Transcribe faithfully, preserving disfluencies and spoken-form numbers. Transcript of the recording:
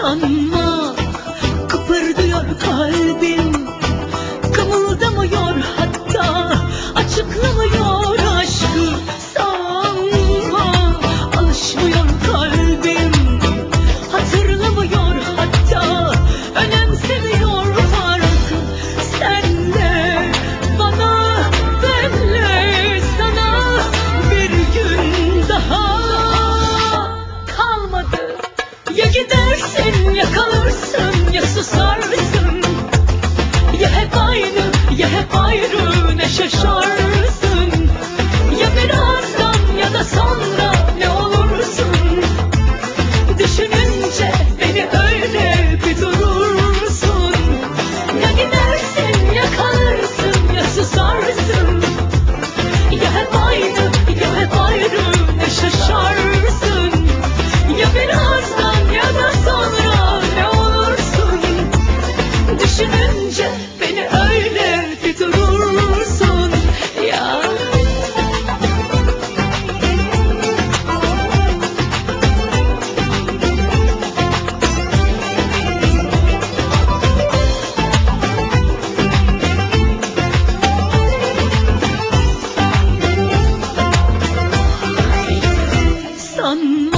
sanma, kıpırdıyor kalbim, kımıldamıyor hatta, açıklamıyor aşkı. Sanma, alışmıyor kalbim, hatırlamıyor hatta, önemsemiyor farkı. Senle bana, benle sana bir gün daha kalmadı. Ya gidersin ya kalırsın ya susarsın, ya hep aynı ya hep ayrı ne şaşarsın. Ya birazdan ya da sonra ne olursun, düşününce beni öyle bir durursun. Ya gidersin ya kalırsın ya susarsın, ya hep aynı ya hep ayrı ne şaşarsın. Ya birazdan ya da sonra ne olursun, düşününce beni öyle bir durursun ya. Sanma